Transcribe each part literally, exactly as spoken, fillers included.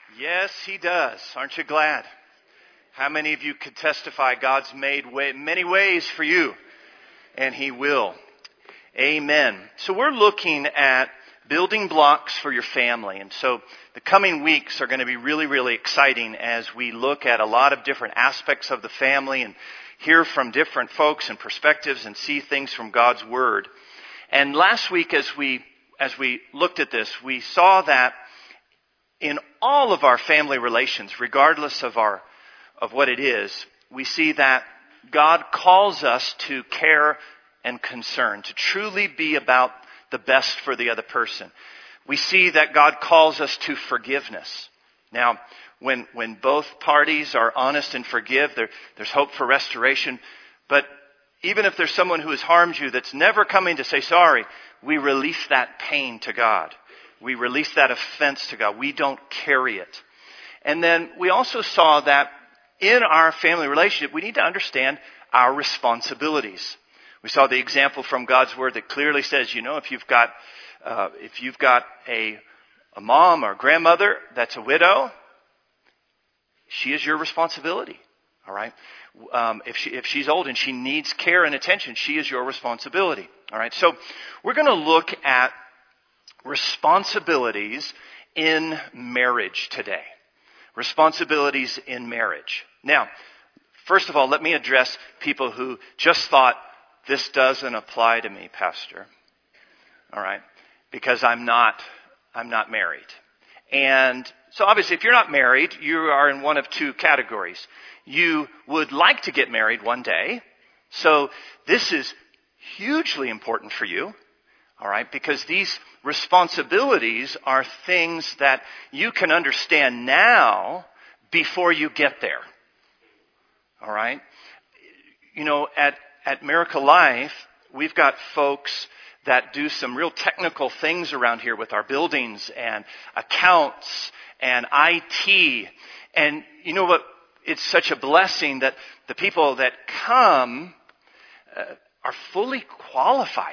Yes, he does. Aren't you glad? How many of you could testify God's made way, many ways for you? And he will. Amen. So we're looking at building blocks for your family. And so the coming weeks are going to be really, really exciting as we look at a lot of different aspects of the family and hear from different folks and perspectives and see things from God's Word. And last week as we as we looked at this, we saw that in all of our family relations, regardless of our of what it is, we see that God calls us to care and concern, to truly be about the best for the other person. We see that God calls us to forgiveness. Now, when when both parties are honest and forgive, there, there's hope for restoration. But even if there's someone who has harmed you that's never coming to say sorry, we release that pain to God. We release that offense to God. We don't carry it. And then we also saw that in our family relationship, we need to understand our responsibilities. We saw the example from God's Word that clearly says, you know, if you've got uh, if you've got a, a mom or grandmother that's a widow, she is your responsibility. All right. Um, if she if she's old and she needs care and attention, she is your responsibility. All right. So we're going to look at responsibilities in marriage today. Responsibilities in marriage. Now, first of all, let me address people who just thought, this doesn't apply to me, Pastor. All right. Because I'm not, I'm not married. And so obviously if you're not married, you are in one of two categories. You would like to get married one day. So this is hugely important for you. All right, because these responsibilities are things that you can understand now before you get there. All right? You know, at, at Miracle Life, we've got folks that do some real technical things around here with our buildings and accounts and I T. And you know what? It's such a blessing that the people that come uh, are fully qualified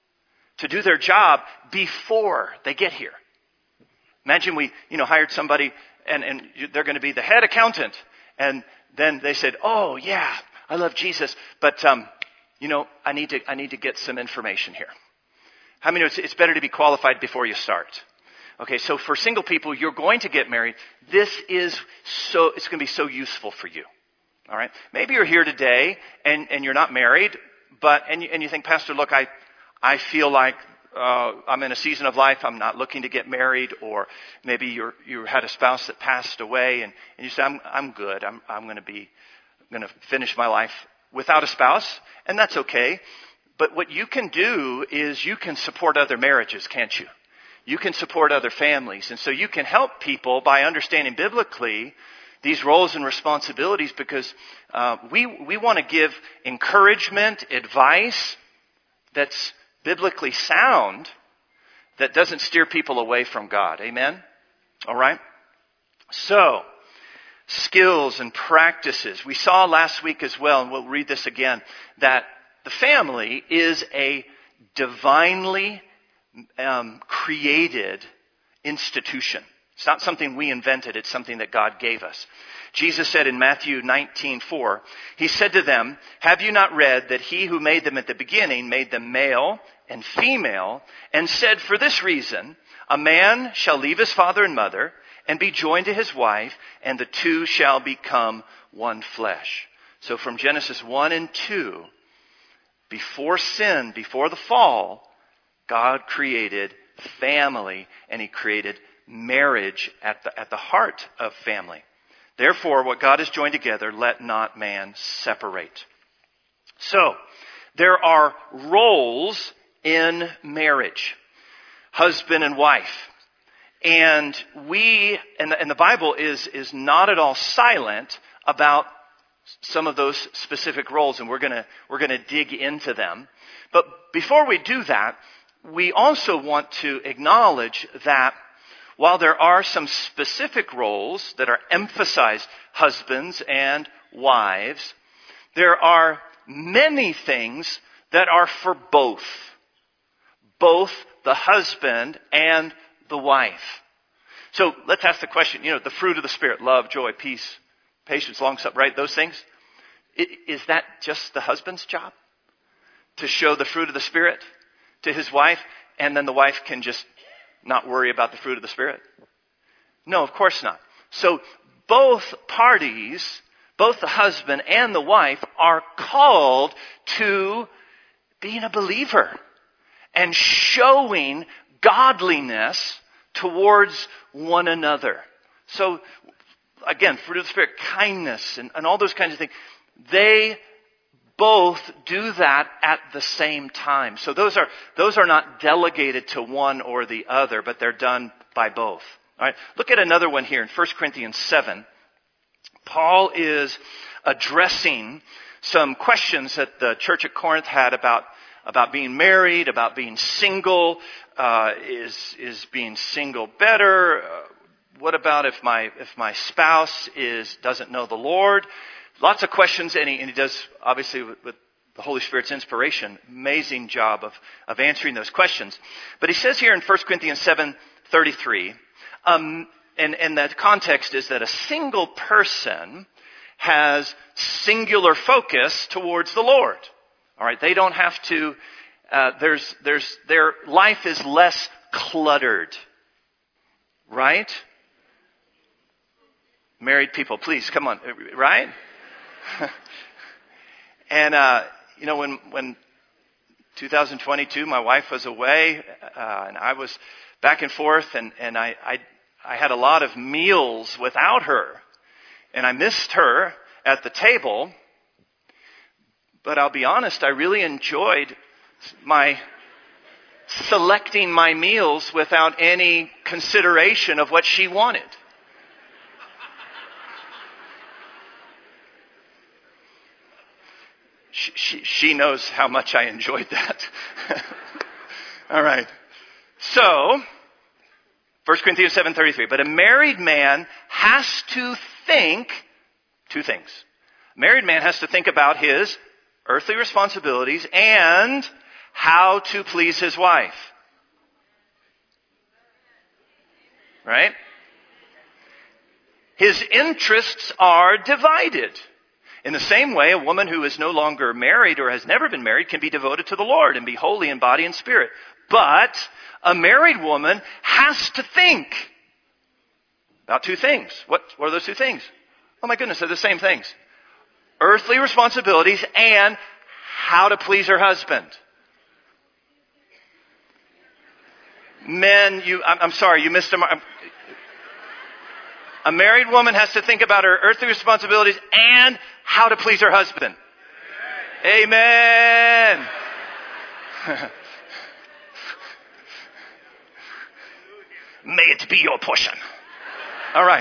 to do their job before they get here. Imagine we, you know, hired somebody and, and they're going to be the head accountant. And then they said, oh yeah, I love Jesus, but, um, you know, I need to, I need to get some information here. How many know it's, it's better to be qualified before you start? Okay. So for single people, you're going to get married. This is so, it's going to be so useful for you. All right. Maybe you're here today and, and you're not married, but, and you, and you think, Pastor, look, I, I feel like uh, I'm in a season of life, I'm not looking to get married, or maybe you're, you had a spouse that passed away, and, and you say, I'm, I'm good, I'm, I'm going to be, going to finish my life without a spouse, and that's okay. But what you can do is you can support other marriages, can't you? You can support other families, and so you can help people by understanding biblically these roles and responsibilities, because uh, we we want to give encouragement, advice that's biblically sound, that doesn't steer people away from God. Amen? All right? So, skills and practices. We saw last week as well, and we'll read this again, that the family is a divinely um, created institution. It's not something we invented. It's something that God gave us. Jesus said in Matthew nineteen four, he said to them, have you not read that he who made them at the beginning made them male and female, and said, for this reason, a man shall leave his father and mother and be joined to his wife, and the two shall become one flesh. So from Genesis one and two, before sin, before the fall, God created family, and he created marriage at the, at the heart of family. Therefore, what God has joined together, let not man separate. So, there are roles in marriage. Husband and wife. And we, and the, and the Bible is, is not at all silent about some of those specific roles, and we're gonna, we're gonna dig into them. But before we do that, we also want to acknowledge that while there are some specific roles that are emphasized, husbands and wives, there are many things that are for both. Both the husband and the wife. So let's ask the question, you know, the fruit of the Spirit, love, joy, peace, patience, long suffering, right? Those things. Is that just the husband's job? To show the fruit of the Spirit to his wife, and then the wife can just not worry about the fruit of the Spirit? No, of course not. So both parties, both the husband and the wife, are called to being a believer and showing godliness towards one another. So again, fruit of the Spirit, kindness, and, and all those kinds of things. They both do that at the same time. So those are those are not delegated to one or the other, but they're done by both. All right. Look at another one here in First Corinthians seven. Paul is addressing some questions that the church at Corinth had about about being married, about being single. Uh, is is being single better? Uh, what about if my if my spouse is doesn't know the Lord? Lots of questions, and he, and he does, obviously, with, with the Holy Spirit's inspiration, amazing job of, of answering those questions. But he says here in First Corinthians seven thirty-three, um, and, and the context is that a single person has singular focus towards the Lord. All right, they don't have to, uh, there's, there's, their life is less cluttered. Right? Married people, please, come on, right? And, uh, you know, when, when two thousand twenty-two, my wife was away, uh, and I was back and forth, and, and I, I, I had a lot of meals without her, and I missed her at the table, but I'll be honest, I really enjoyed my selecting my meals without any consideration of what she wanted. She, she knows how much I enjoyed that. All right. So, First Corinthians seven thirty-three. But a married man has to think two things. A married man has to think about his earthly responsibilities and how to please his wife. Right? His interests are divided. In the same way, a woman who is no longer married or has never been married can be devoted to the Lord and be holy in body and spirit. But a married woman has to think about two things. What, what are those two things? Oh my goodness, they're the same things. Earthly responsibilities and how to please her husband. Men, you, I'm, I'm sorry, you missed a mark. A married woman has to think about her earthly responsibilities and how to please her husband. Amen. Amen. May it be your portion. All right.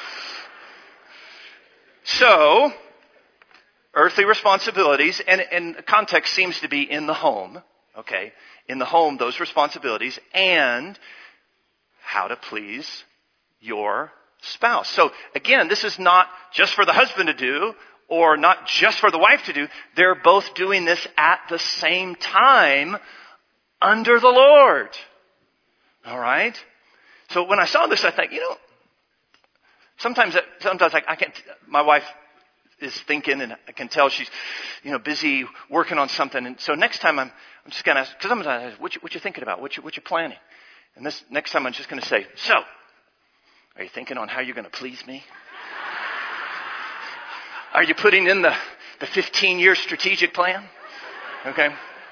So, earthly responsibilities, and, and the context seems to be in the home. Okay. In the home, those responsibilities, and how to please your spouse. So again, this is not just for the husband to do or not just for the wife to do. They're both doing this at the same time under the Lord. All right? So when I saw this, I thought, you know, sometimes, sometimes I, I can't, my wife is thinking and I can tell she's, you know, busy working on something. And so next time I'm, I'm just going to ask, because I'm going to ask, what you, what you thinking about? What you, what you planning? And this next time I'm just going to say, so, are you thinking on how you're going to please me? Are you putting in the, the fifteen-year strategic plan? Okay.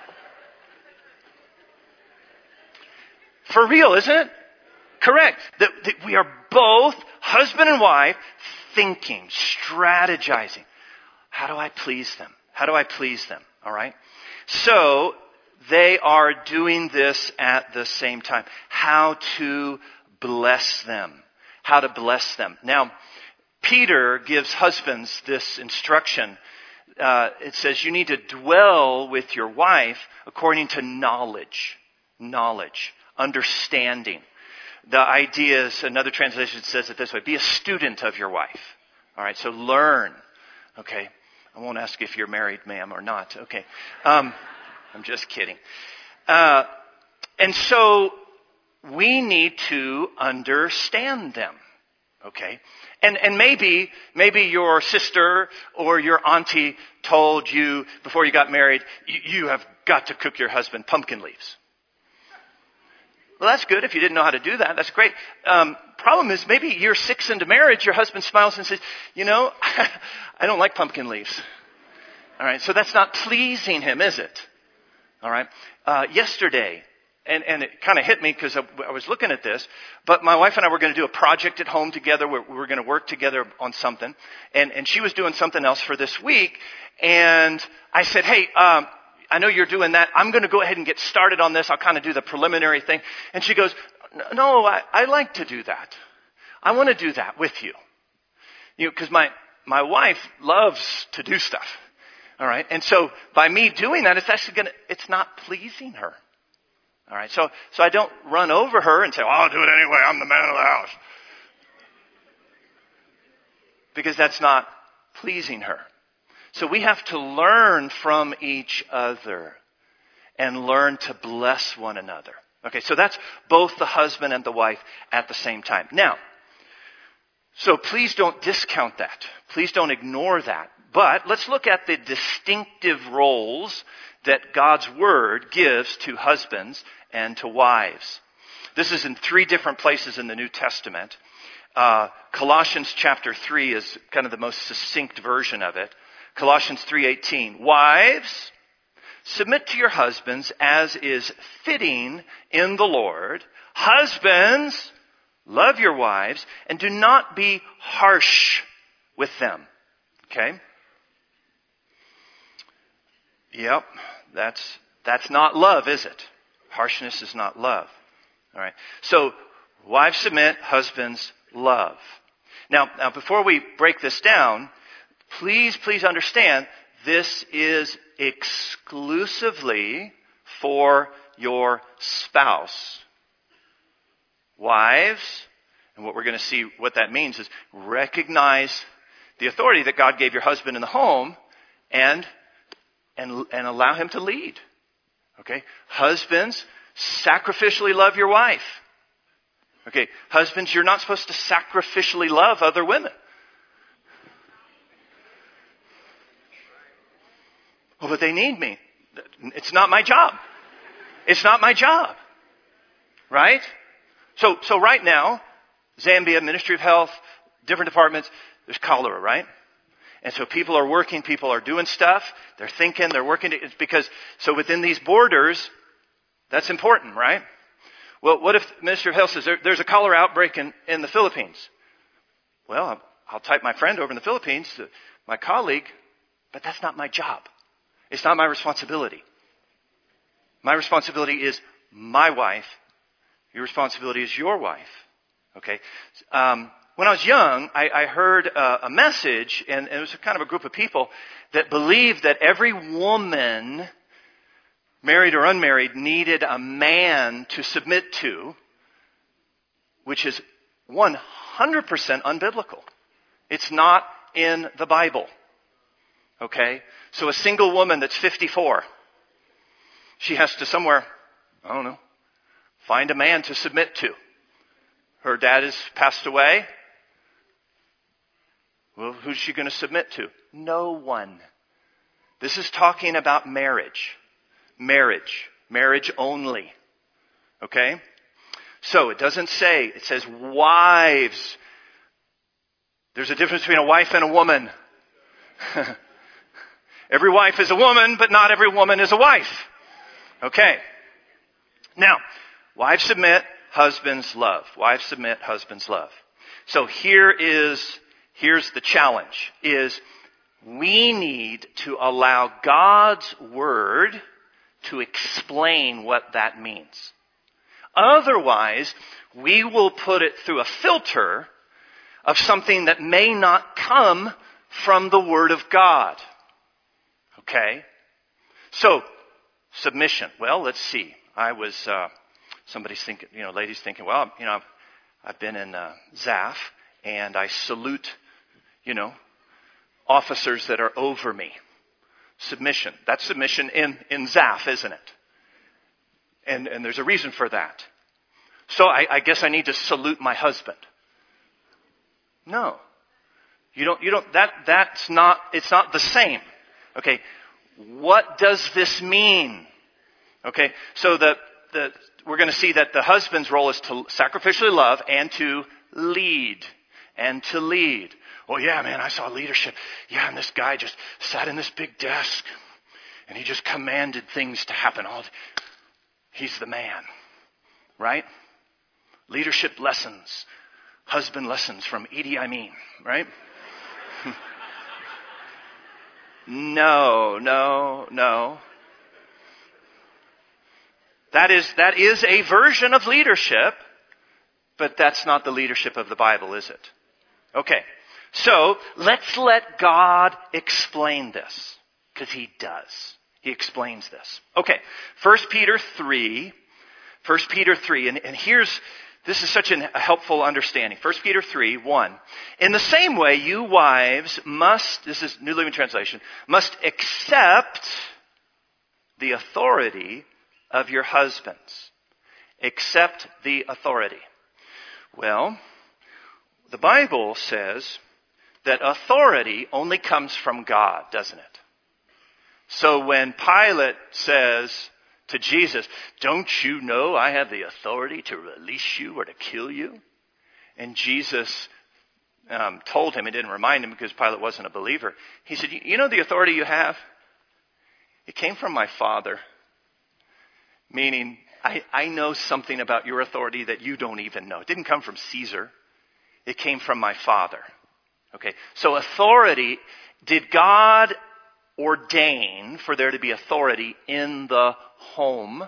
For real, isn't it? Correct. That, that we are both, husband and wife, thinking, strategizing. How do I please them? How do I please them? All right. So, they are doing this at the same time. How to bless them. How to bless them. Now, Peter gives husbands this instruction. Uh, it says you need to dwell with your wife according to knowledge. Knowledge. Understanding. The idea is, another translation says it this way, be a student of your wife. All right, so learn. Okay. I won't ask if you're married, ma'am, or not. Okay. Um, I'm just kidding. Uh, and so, we need to understand them. Okay? And and maybe maybe your sister or your auntie told you before you got married, you, you have got to cook your husband pumpkin leaves. Well, that's good if you didn't know how to do that. That's great. Um, problem is maybe year six into marriage, your husband smiles and says, you know, I don't like pumpkin leaves. All right, so that's not pleasing him, is it? All right. Uh, yesterday, and, and it kind of hit me because I, I was looking at this, but my wife and I were going to do a project at home together. We were going to work together on something, and, and she was doing something else for this week, and I said, hey, um, I know you're doing that. I'm going to go ahead and get started on this. I'll kind of do the preliminary thing. And she goes, no, I, I like to do that. I want to do that with you. You know, because my, my wife loves to do stuff. All right. And so by me doing that, it's actually going to, it's not pleasing her. All right. So, so I don't run over her and say, well, I'll do it anyway. I'm the man of the house. Because that's not pleasing her. So we have to learn from each other and learn to bless one another. Okay. So that's both the husband and the wife at the same time. Now, so please don't discount that. Please don't ignore that. But let's look at the distinctive roles that God's Word gives to husbands and to wives. This is in three different places in the New Testament. Uh, Colossians chapter three is kind of the most succinct version of it. Colossians three eighteen. Wives, submit to your husbands as is fitting in the Lord. Husbands, love your wives and do not be harsh with them. Okay? Yep, that's that's not love, is it? Harshness is not love. All right. So, wives submit, husbands love. Now, now before we break this down, please, please understand this is exclusively for your spouse. Wives, and what we're going to see what that means is recognize the authority that God gave your husband in the home and And, and allow him to lead. Okay? Husbands, sacrificially love your wife. Okay? Husbands, you're not supposed to sacrificially love other women. Oh, but they need me. It's not my job. It's not my job. Right? So, so right now, Zambia, Ministry of Health, different departments, there's cholera, right? And so people are working, people are doing stuff, they're thinking, they're working. It's because, so within these borders, that's important, right? Well, what if the Ministry of Health says there, there's a cholera outbreak in, in the Philippines? Well, I'll, I'll type my friend over in the Philippines, my colleague, but that's not my job. It's not my responsibility. My responsibility is my wife. Your responsibility is your wife. Okay? Um, When I was young, I, I heard a, a message, and, and it was kind of a group of people that believed that every woman, married or unmarried, needed a man to submit to, which is one hundred percent unbiblical. It's not in the Bible. Okay? So a single woman that's fifty-four, she has to somewhere, I don't know, find a man to submit to. Her dad has passed away. Well, who's she going to submit to? No one. This is talking about marriage. Marriage. Marriage only. Okay? So it doesn't say, it says wives. There's a difference between a wife and a woman. Every wife is a woman, but not every woman is a wife. Okay. Now, wives submit, husbands love. Wives submit, husbands love. So here is Here's the challenge, is we need to allow God's Word to explain what that means. Otherwise, we will put it through a filter of something that may not come from the Word of God. Okay? So, submission. Well, let's see. I was, uh, somebody's thinking, you know, ladies thinking, well, you know, I've, I've been in uh, Z A F, and I salute, you know, officers that are over me. Submission. That's submission in, in Z A F, isn't it? And, and there's a reason for that. so I, I guess I need to salute my husband. No. You don't, you don't, that, that's not, it's not the same. Okay. What does this mean? Okay. So the, the, we're going to see that the husband's role is to sacrificially love and to lead. And to lead. Oh yeah, man, I saw leadership. Yeah, and this guy just sat in this big desk and he just commanded things to happen. All, he's the man. Right? Leadership lessons. Husband lessons from Idi Amin. Right? No, no, no. That is, that is a version of leadership, but that's not the leadership of the Bible, is it? Okay. So, let's let God explain this. Because He does. He explains this. Okay. First Peter three. First Peter three. And, and here's, this is such an, a helpful understanding. First Peter three, one. In the same way, you wives must, this is New Living Translation, must accept the authority of your husbands. Accept the authority. Well, the Bible says that authority only comes from God, doesn't it? So when Pilate says to Jesus, don't you know I have the authority to release you or to kill you? And Jesus um, told him, he didn't remind him because Pilate wasn't a believer. He said, you know the authority you have? It came from my Father. Meaning, I, I know something about your authority that you don't even know. It didn't come from Caesar. It came from my Father. Okay, so authority, did God ordain for there to be authority in the home?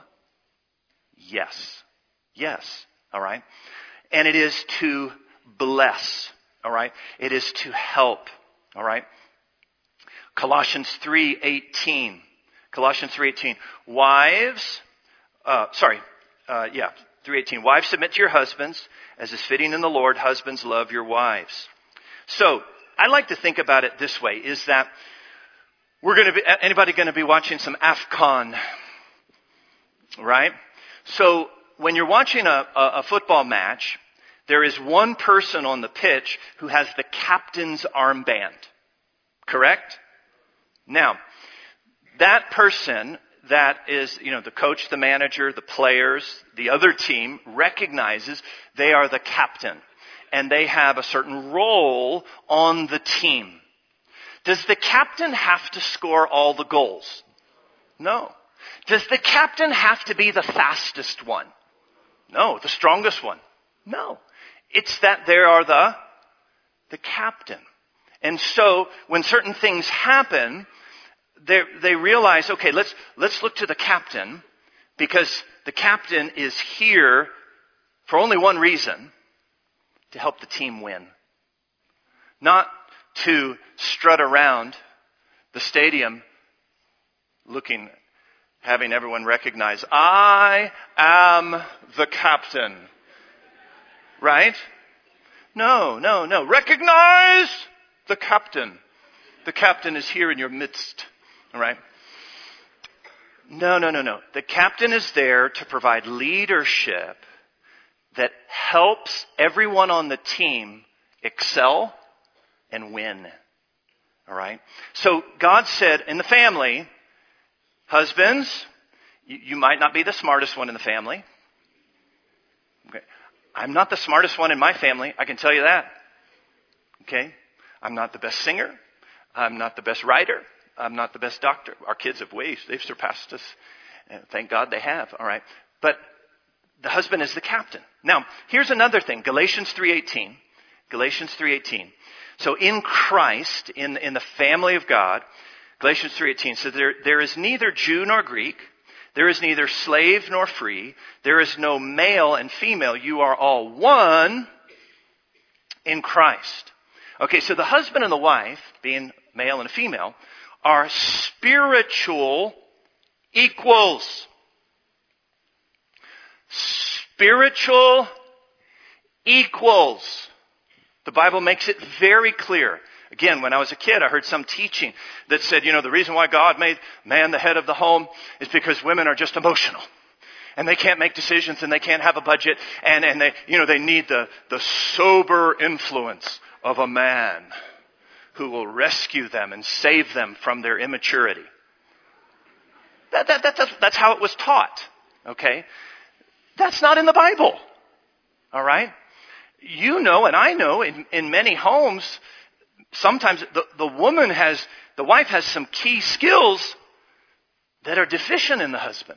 Yes. Yes. All right. And it is to bless. All right. It is to help. All right. Colossians three eighteen. Colossians three eighteen. Wives, uh, sorry, uh, yeah, three eighteen. Wives, submit to your husbands as is fitting in the Lord. Husbands, love your wives. So, I like to think about it this way, is that we're going to be, anybody going to be watching some AFCON, right? So, when you're watching a, a, a football match, there is one person on the pitch who has the captain's armband. Correct? Now, that person that is, you know, the coach, the manager, the players, the other team recognizes they are the captain. And they have a certain role on the team. Does the captain have to score all the goals? No. Does the captain have to be the fastest one? No. The strongest one? No. It's that they are the, the captain. And so, when certain things happen, they, they realize, okay, let's, let's look to the captain, because the captain is here for only one reason, to help the team win. Not to strut around the stadium looking, having everyone recognize, I am the captain. Right? No, no, no. Recognize the captain. The captain is here in your midst. All right? No, no, no, no. The captain is there to provide leadership that helps everyone on the team excel and win. All right? So God said in the family, husbands, you, you might not be the smartest one in the family. Okay. I'm not the smartest one in my family. I can tell you that. Okay? I'm not the best singer. I'm not the best writer. I'm not the best doctor. Our kids have ways. They've surpassed us. And thank God they have. All right? But the husband is the captain. Now, here's another thing. Galatians three eighteen. Galatians three eighteen. So in Christ, in, in the family of God, Galatians three eighteen says, there, there is neither Jew nor Greek. There is neither slave nor free. There is no male and female. You are all one in Christ. Okay, so the husband and the wife, being male and female, are spiritual equals. Spiritual equals. The Bible makes it very clear. Again, when I was a kid, I heard some teaching that said, you know, the reason why God made man the head of the home is because women are just emotional. and they can't make decisions and they can't have a budget and, and they, you know, they need the, the sober influence of a man who will rescue them and save them from their immaturity. That, that, that, that's, that's how it was taught. Okay? That's not in the Bible. All right? You know, and I know, in, in many homes, sometimes the, the woman has, the wife has some key skills that are deficient in the husband.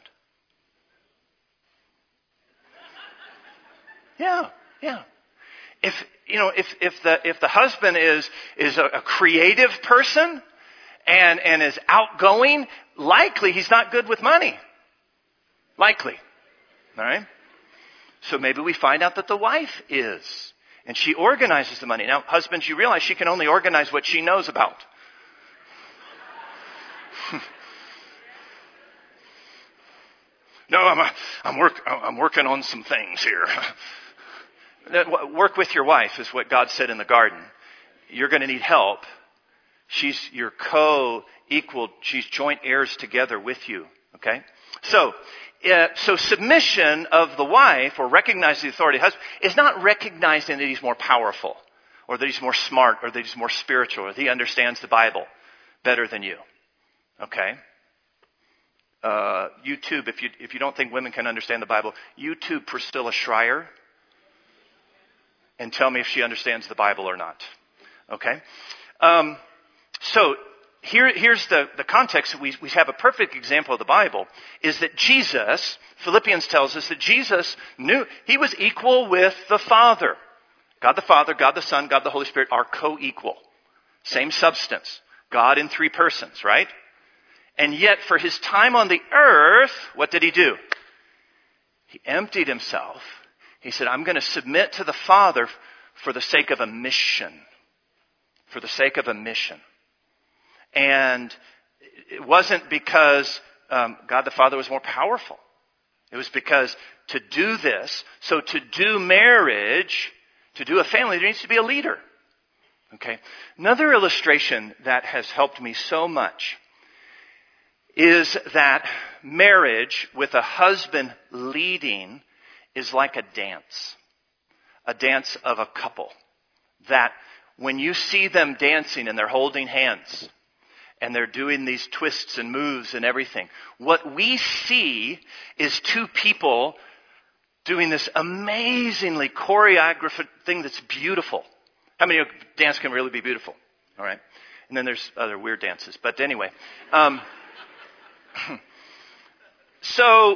Yeah, yeah. If, you know, if, if the, if the husband is, is a, a creative person and, and is outgoing, likely he's not good with money. Likely. All right? So maybe we find out that the wife is. And she organizes the money. Now, husbands, you realize she can only organize what she knows about. No, I'm, I'm, work, I'm working on some things here. Work with your wife is what God said in the garden. You're going to need help. She's your co-equal. She's joint heirs together with you. Okay? So, uh, so submission of the wife, or recognizing the authority of the husband, is not recognizing that he's more powerful, or that he's more smart, or that he's more spiritual, or that he understands the Bible better than you. Okay? Uh, YouTube, if you if you don't think women can understand the Bible, YouTube Priscilla Schreier and tell me if she understands the Bible or not. Okay? Um, so, here, here's the, the context. We, we have a perfect example of the Bible, is that Jesus, Philippians tells us that Jesus knew, he was equal with the Father. God the Father, God the Son, God the Holy Spirit are co-equal. Same substance. God in three persons, right? And yet, for his time on the earth, what did he do? He emptied himself. He said, I'm going to submit to the Father for the sake of a mission. For the sake of a mission. And it wasn't because um, God the Father was more powerful. It was because to do this, so to do marriage, to do a family, there needs to be a leader. Okay? Another illustration that has helped me so much is that marriage with a husband leading is like a dance. A dance of a couple. That when you see them dancing and they're holding hands and they're doing these twists and moves and everything, what we see is two people doing this amazingly choreographed thing that's beautiful. How many of dance can really be beautiful? All right. And then there's other weird dances. But anyway. Um, so,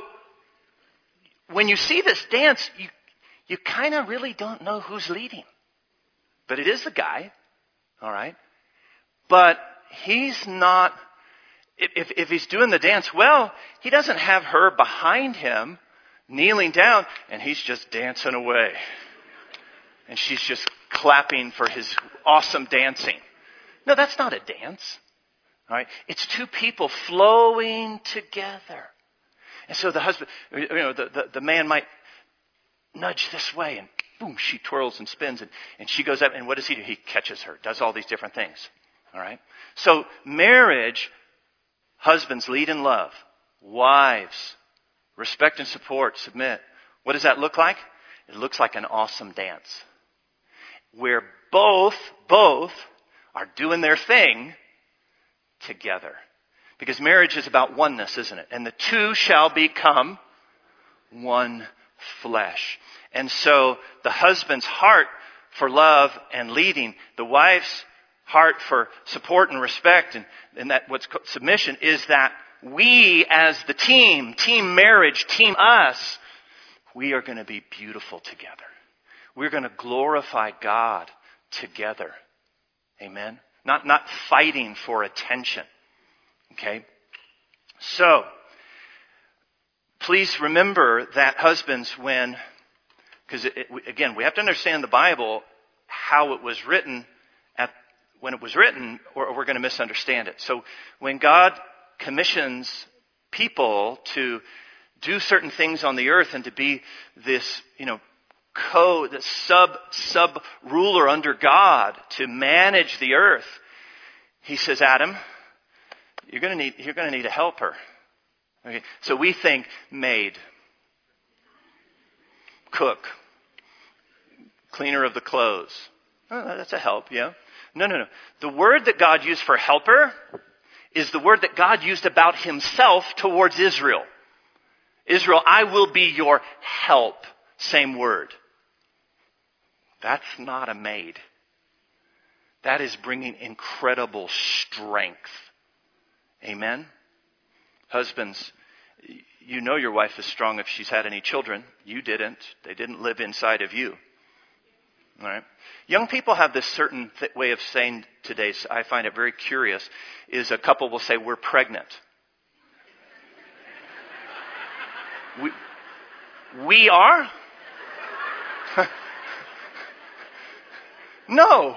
when you see this dance, you, you kind of really don't know who's leading. But it is the guy. All right. But he's not, if, if he's doing the dance well, he doesn't have her behind him kneeling down and he's just dancing away. And she's just clapping for his awesome dancing. No, that's not a dance. All right? It's two people flowing together. And so the husband, you know, the, the, the man might nudge this way and boom, she twirls and spins and, and she goes up and what does he do? He catches her, does all these different things. All right? So marriage, husbands lead in love. Wives, respect and support, submit. What does that look like? It looks like an awesome dance. Where both, both are doing their thing together. Because marriage is about oneness, isn't it? And the two shall become one flesh. And so the husband's heart for love and leading, the wife's heart for support and respect, and, and that what's called submission, is that we as the team, team marriage, team us, we are going to be beautiful together. We're going to glorify God together. Amen? Not, not fighting for attention. Okay? So, please remember that husbands, when, because again, we have to understand the Bible, how it was written, at when it was written, or we're going to misunderstand it. So, when God commissions people to do certain things on the earth and to be this, you know, co, the sub, sub ruler under God to manage the earth, he says, Adam, you're going to need, you're going to need a helper. Okay. So we think maid. cook, cleaner of the clothes. Oh, that's a help, yeah. No, no, no. The word that God used for helper is the word that God used about himself towards Israel. Israel, I will be your help. Same word. That's not a maid. That is bringing incredible strength. Amen? Husbands, you know your wife is strong if she's had any children. You didn't. They didn't live inside of you. All right. Young people have this certain th- way of saying today, so I find it very curious, is a couple will say, we're pregnant. we, we are? No.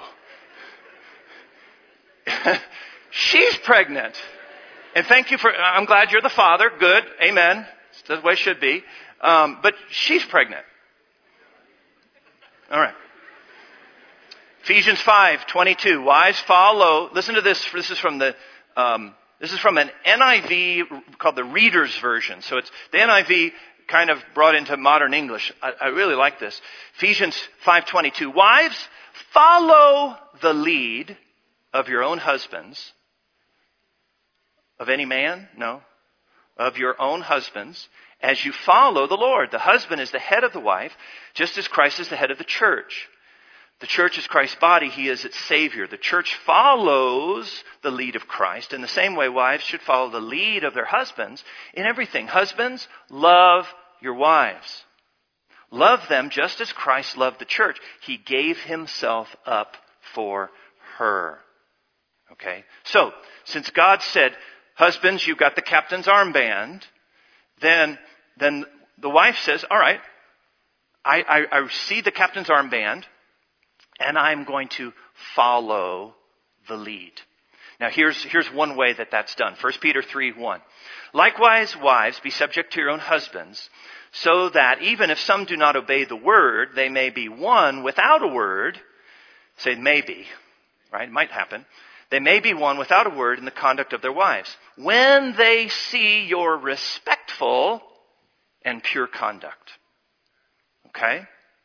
She's pregnant. And thank you for, I'm glad you're the father. Good. Amen. That's the way it should be. Um, but she's pregnant. All right. Ephesians five twenty-two. Wives, follow. Listen to this. This is from the. Um, this is from an N I V called the Reader's Version. So it's the N I V kind of brought into modern English. I, I really like this. Ephesians five twenty-two. Wives, follow the lead of your own husbands. Of any man? No. Of your own husbands, as you follow the Lord. The husband is the head of the wife, just as Christ is the head of the church. The church is Christ's body. He is its Savior. The church follows the lead of Christ. In the same way, wives should follow the lead of their husbands in everything. Husbands, love your wives. Love them just as Christ loved the church. He gave himself up for her. Okay? So, since God said, husbands, you've got the captain's armband, then, then the wife says, all right, I, I, I see the captain's armband, and I'm going to follow the lead. Now here's, here's one way that that's done. First Peter three one. Likewise, wives, be subject to your own husbands, so that even if some do not obey the word, they may be won without a word. Say maybe, right? It might happen. They may be won without a word in the conduct of their wives, when they see your respectful and pure conduct. Okay?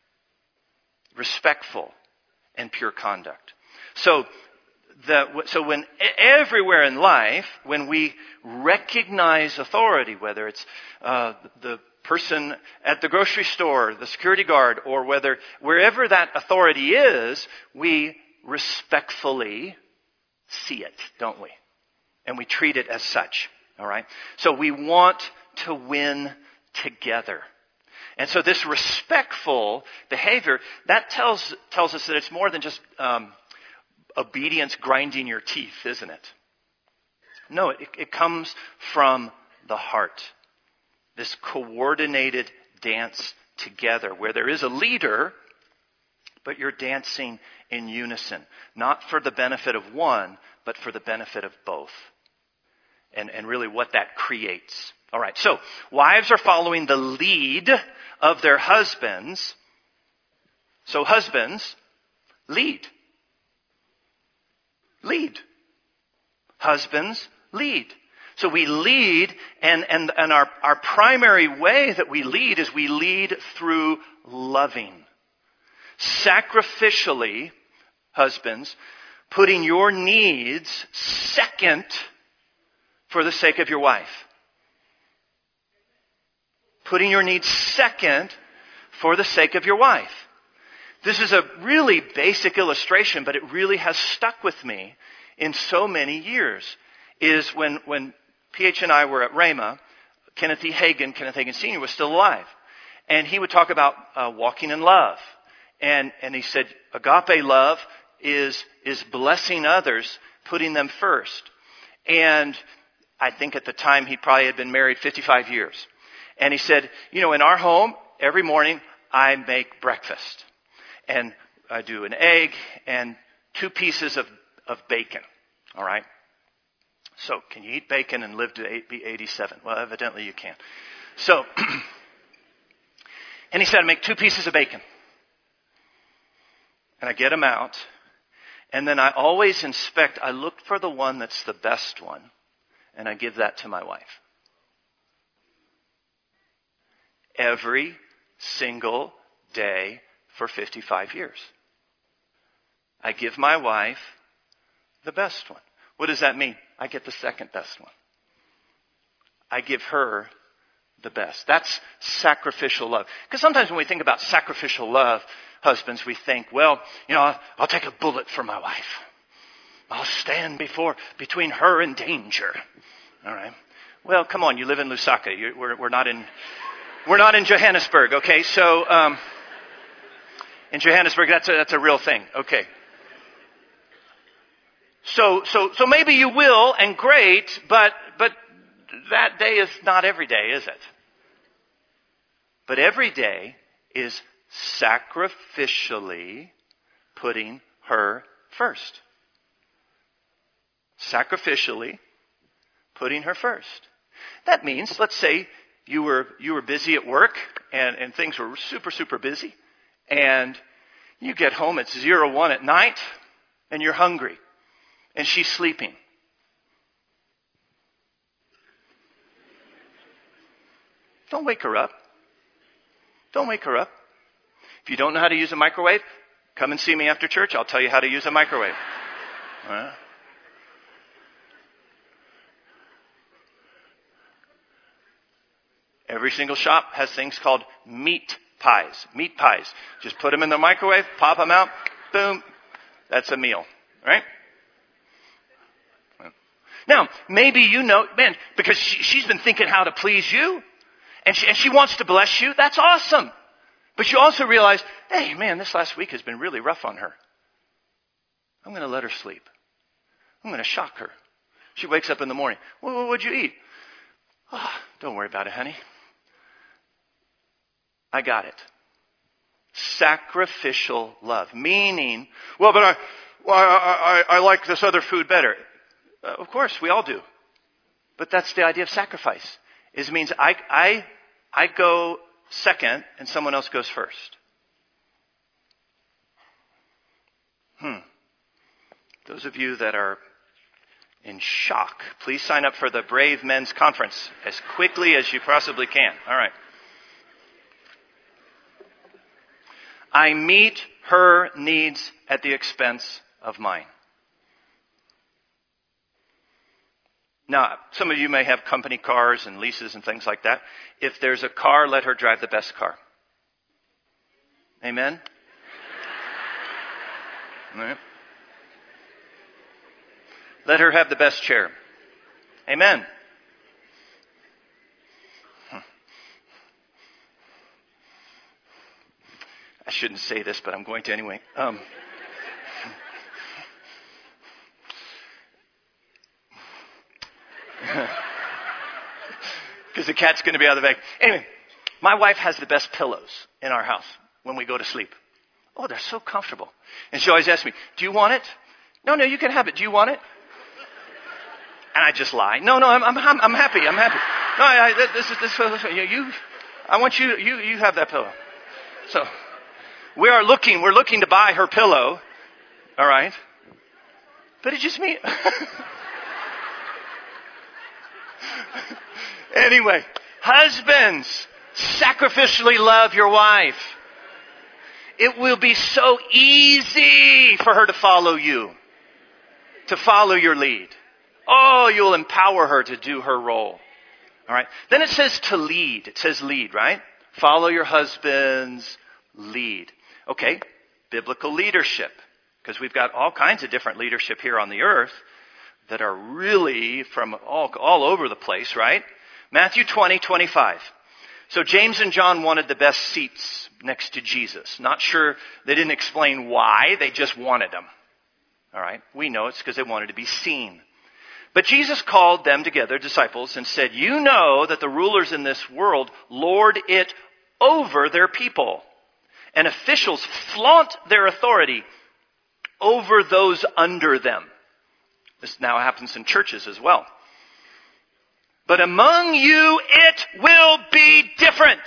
Respectful and pure conduct. So, the, so when everywhere in life, when we recognize authority, whether it's uh, the person at the grocery store, the security guard, or whether wherever that authority is, we respectfully see it, don't we? And we treat it as such. All right? So we want to win together. And so this respectful behavior, that tells tells us that it's more than just um, obedience grinding your teeth, isn't it? No, it, it comes from the heart. This coordinated dance together where there is a leader, but you're dancing in unison. Not for the benefit of one, but for the benefit of both. And, and really what that creates. All right, so wives are following the lead of their husbands. So husbands, lead. Lead. Husbands, lead. So we lead, and, and, and our, our primary way that we lead is we lead through loving. Sacrificially, husbands, putting your needs second for the sake of your wife. Putting your needs second for the sake of your wife. This is a really basic illustration, but it really has stuck with me in so many years. Is when, when P H and I were at Rhema, Kenneth E. Hagin, Kenneth Hagin Senior was still alive. And he would talk about uh, walking in love. And, and he said, agape love is, is blessing others, putting them first. And I think at the time he probably had been married fifty-five years. And he said, you know, in our home, every morning I make breakfast. And I do an egg and two pieces of, of bacon. All right? So, can you eat bacon and live to be eighty-seven? Well, evidently you can. So, and he said, I make two pieces of bacon. And I get them out. And then I always inspect, I look for the one that's the best one. And I give that to my wife. Every single day for fifty-five years. I give my wife the best one. What does that mean? I get the second best one. I give her the best. That's sacrificial love. Because sometimes when we think about sacrificial love, husbands, we think, well, you know, I'll, I'll take a bullet for my wife. I'll stand before, between her and danger. All right. Well, come on, you live in Lusaka. You're, we're, we're not in, we're not in Johannesburg. Okay. So, um, in Johannesburg, that's a, that's a real thing. Okay. So, so, so maybe you will, and great, but, but that day is not every day, is it? But every day is sacrificially putting her first. Sacrificially putting her first. That means, let's say you were, you were busy at work and, and things were super, super busy, and you get home, it's zero one at night, and you're hungry. And she's sleeping. Don't wake her up. Don't wake her up. If you don't know how to use a microwave, come and see me after church. I'll tell you how to use a microwave. All right. Every single shop has things called meat pies. Meat pies. Just put them in the microwave, pop them out, boom. That's a meal. Right? Now, maybe you know, man, because she, she's been thinking how to please you, and she, and she wants to bless you. That's awesome. But you also realize, hey, man, this last week has been really rough on her. I'm going to let her sleep. I'm going to shock her. She wakes up in the morning. Well, what'd you eat? Oh, don't worry about it, honey. I got it. Sacrificial love. Meaning, well, but I, well, I, I, I like this other food better. Uh, of course, we all do. But that's the idea of sacrifice. Is it means I, I, I go second and someone else goes first. Hmm. Those of you that are in shock, please sign up for the Brave Men's Conference as quickly as you possibly can. All right. I meet her needs at the expense of mine. Now, some of you may have company cars and leases and things like that. If there's a car, let her drive the best car. Amen? All right. Let her have the best chair. Amen. I shouldn't say this, but I'm going to anyway. Um, Because the cat's going to be out of the bag. Anyway, my wife has the best pillows in our house when we go to sleep. Oh, they're so comfortable. And she always asks me, do you want it? No, no, you can have it. Do you want it? And I just lie. No, no, I'm, I'm, I'm happy. I'm happy. No, I, I, this is this. this you, you, I want you. You, you have that pillow. So we are looking. We're looking to buy her pillow. All right. But it's just me. Anyway, husbands, sacrificially love your wife. It will be so easy for her to follow you, to follow your lead. Oh, you'll empower her to do her role. All right. Then it says to lead. It says lead, right? Follow your husband's lead. Okay. Biblical leadership. Because we've got all kinds of different leadership here on the earth that are really from all, all over the place, right? Matthew twenty, twenty-five. So James and John wanted the best seats next to Jesus. Not sure, they didn't explain why, they just wanted them. All right, we know it's because they wanted to be seen. But Jesus called them together, disciples, and said, you know that the rulers in this world lord it over their people, and officials flaunt their authority over those under them. This now happens in churches as well. But among you, it will be different.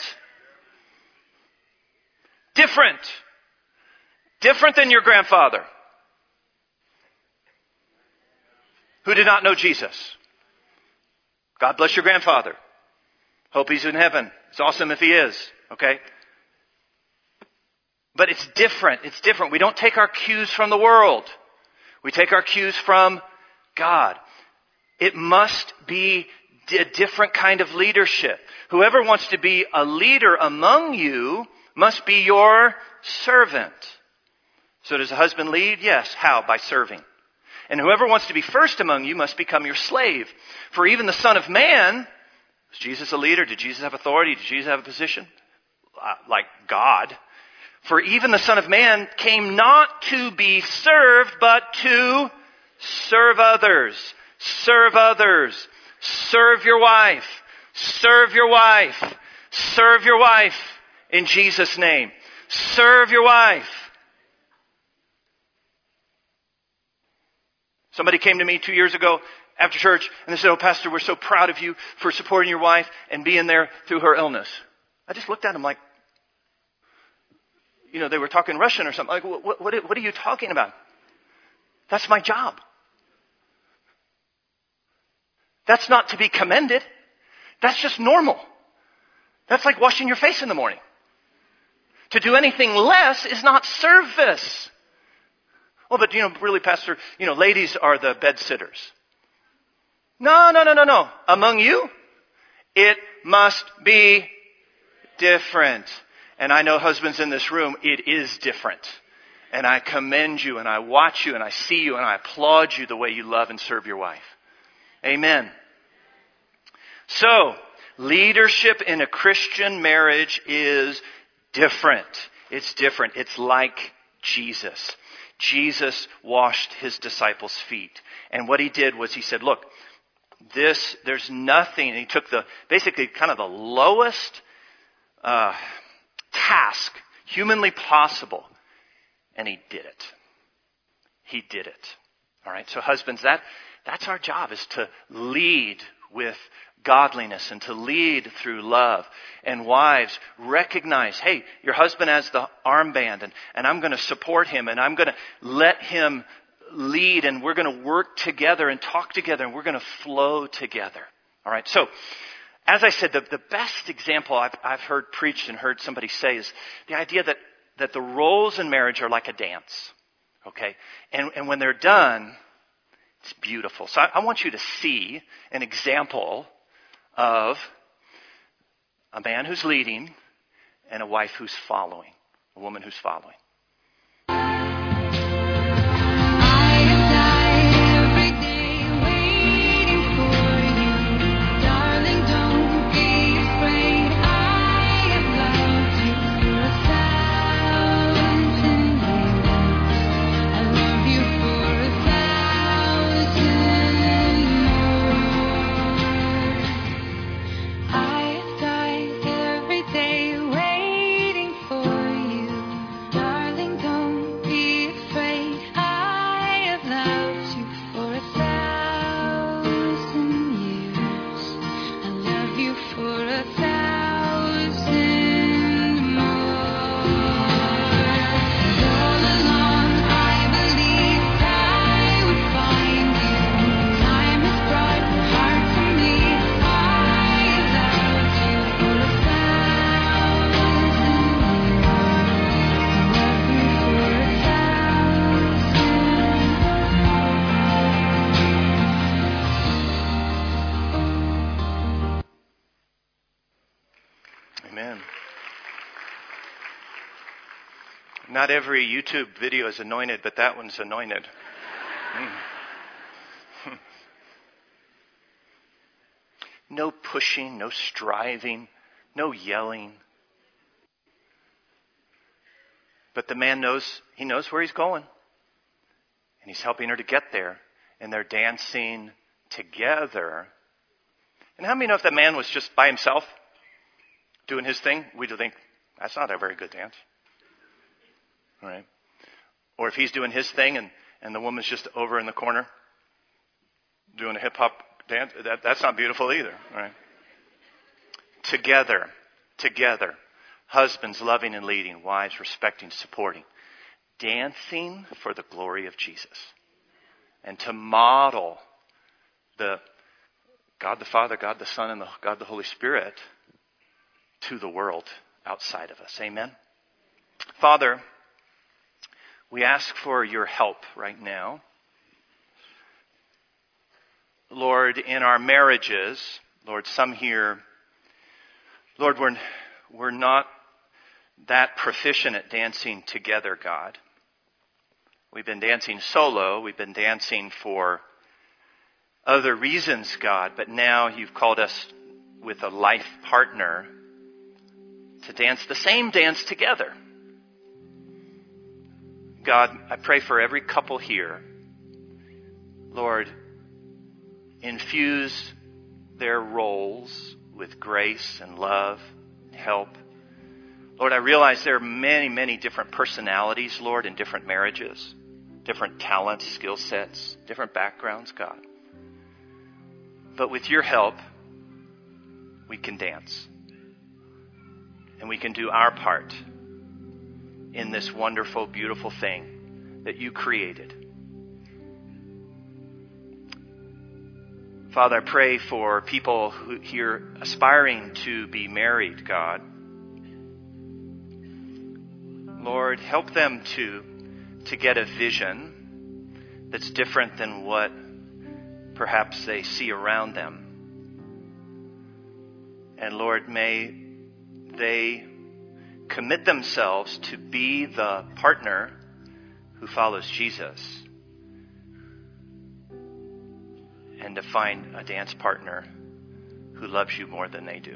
Different. Different than your grandfather, who did not know Jesus. God bless your grandfather. Hope he's in heaven. It's awesome if he is. Okay? But it's different. It's different. We don't take our cues from the world. We take our cues from God. It must be a different kind of leadership. Whoever wants to be a leader among you must be your servant. So does a husband lead? Yes. How? By serving. And whoever wants to be first among you must become your slave. For even the Son of Man, was Jesus a leader? Did Jesus have authority? Did Jesus have a position? Uh, like God. For even the Son of Man came not to be served, but to serve others. Serve others. Serve your wife. Serve your wife. Serve your wife in Jesus' name. Serve your wife. Somebody came to me two years ago after church and they said, "Oh, Pastor, we're so proud of you for supporting your wife and being there through her illness." I just looked at them like, you know, they were talking Russian or something. Like, what, what, what are you talking about? That's my job. That's not to be commended. That's just normal. That's like washing your face in the morning. To do anything less is not service. Well, but, you know, really, Pastor, you know, ladies are the bed sitters. No, no, no, no, no. Among you, it must be different. And I know husbands in this room, it is different. And I commend you and I watch you and I see you and I applaud you the way you love and serve your wife. Amen. So, leadership in a Christian marriage is different. It's different. It's like Jesus. Jesus washed his disciples' feet. And what he did was he said, look, this, there's nothing. And he took the, basically kind of the lowest uh, task humanly possible. And he did it. He did it. All right. So husbands, that, that's our job, is to lead with godliness and to lead through love. And wives, recognize, hey, your husband has the armband and, and I'm going to support him and I'm going to let him lead and we're going to work together and talk together and we're going to flow together. All right. So, as I said, the, the best example I've, I've heard preached and heard somebody say is the idea that, that the roles in marriage are like a dance. Okay. And, and when they're done, it's beautiful. So I, I want you to see an example of a man who's leading and a wife who's following, a woman who's following. Not every YouTube video is anointed, but that one's anointed. Mm. No pushing, no striving, no yelling. But the man knows, he knows where he's going. And he's helping her to get there. And they're dancing together. And how many know if that man was just by himself doing his thing, we'd think, that's not a very good dance. Right? Or if he's doing his thing and, and the woman's just over in the corner doing a hip hop dance, that, that's not beautiful either. Right? Together, together, husbands loving and leading, wives respecting, supporting, dancing for the glory of Jesus. And to model the God the Father, God the Son, and the, God the Holy Spirit to the world outside of us. Amen? Father, we ask for your help right now. Lord, in our marriages, Lord, some here, Lord, we're, we're not that proficient at dancing together, God. We've been dancing solo. We've been dancing for other reasons, God, but now you've called us with a life partner to dance the same dance together. God, I pray for every couple here. Lord, infuse their roles with grace and love, help. Lord, I realize there are many, many different personalities, Lord, in different marriages, different talents, skill sets, different backgrounds, God. But with your help, we can dance. And we can do our part in this wonderful, beautiful thing that you created. Father, I pray for people who here aspiring to be married, God. Lord, help them to, to get a vision that's different than what perhaps they see around them. And Lord, may they commit themselves to be the partner who follows Jesus and to find a dance partner who loves you more than they do.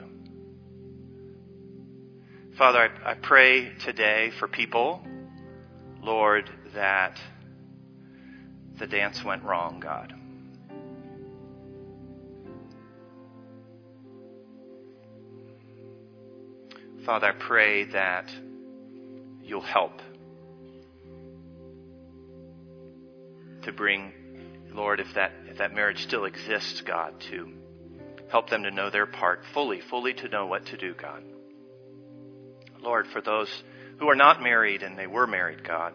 Father, I, I pray today for people, Lord, that the dance went wrong, God. Father, I pray that you'll help to bring, Lord, if that if that marriage still exists, God, to help them to know their part fully, fully to know what to do, God. Lord, for those who are not married and they were married, God,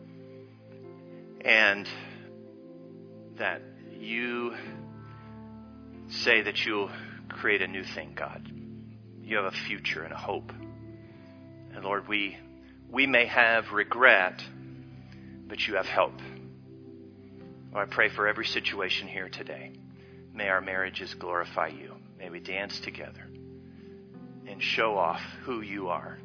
and that you say that you'll create a new thing, God. You have a future and a hope. And Lord, we we may have regret, but you have help. Lord, I pray for every situation here today. May our marriages glorify you. May we dance together and show off who you are.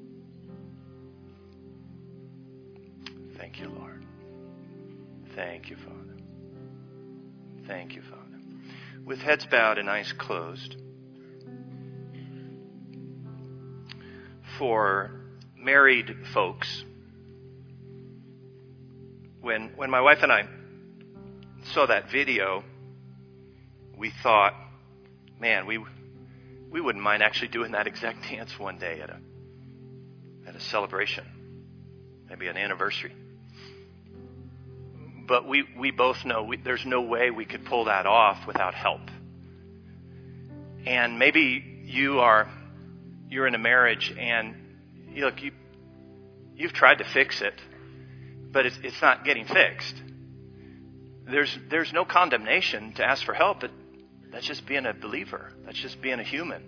Thank you, Lord. Thank you, Father. Thank you, Father. With heads bowed and eyes closed, for married folks, when when my wife and I saw that video, we thought, man, we we wouldn't mind actually doing that exact dance one day at a at a celebration, maybe an anniversary. But we, we both know we, there's no way we could pull that off without help. And maybe you are you're in a marriage and you look you you've tried to fix it, but it's it's not getting fixed. There's there's no condemnation to ask for help. But that's just being a believer. That's just being a human.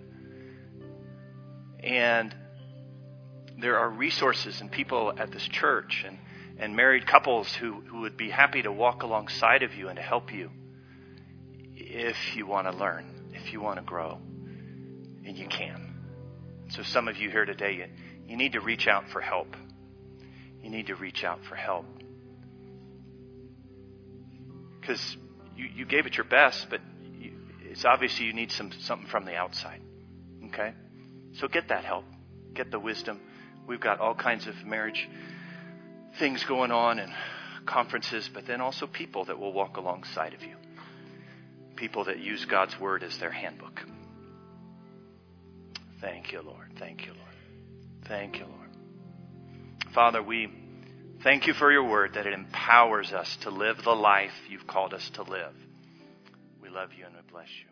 And there are resources and people at this church and, and married couples who, who would be happy to walk alongside of you and to help you if you want to learn, if you want to grow, and you can. So some of you here today, you, you need to reach out for help. You need to reach out for help. Because you, you gave it your best, but you, it's obviously you need some something from the outside. Okay? So get that help. Get the wisdom. We've got all kinds of marriage things going on and conferences, but then also people that will walk alongside of you. People that use God's word as their handbook. Thank you, Lord. Thank you, Lord. Thank you, Lord. Father, we thank you for your word, that it empowers us to live the life you've called us to live. We love you and we bless you.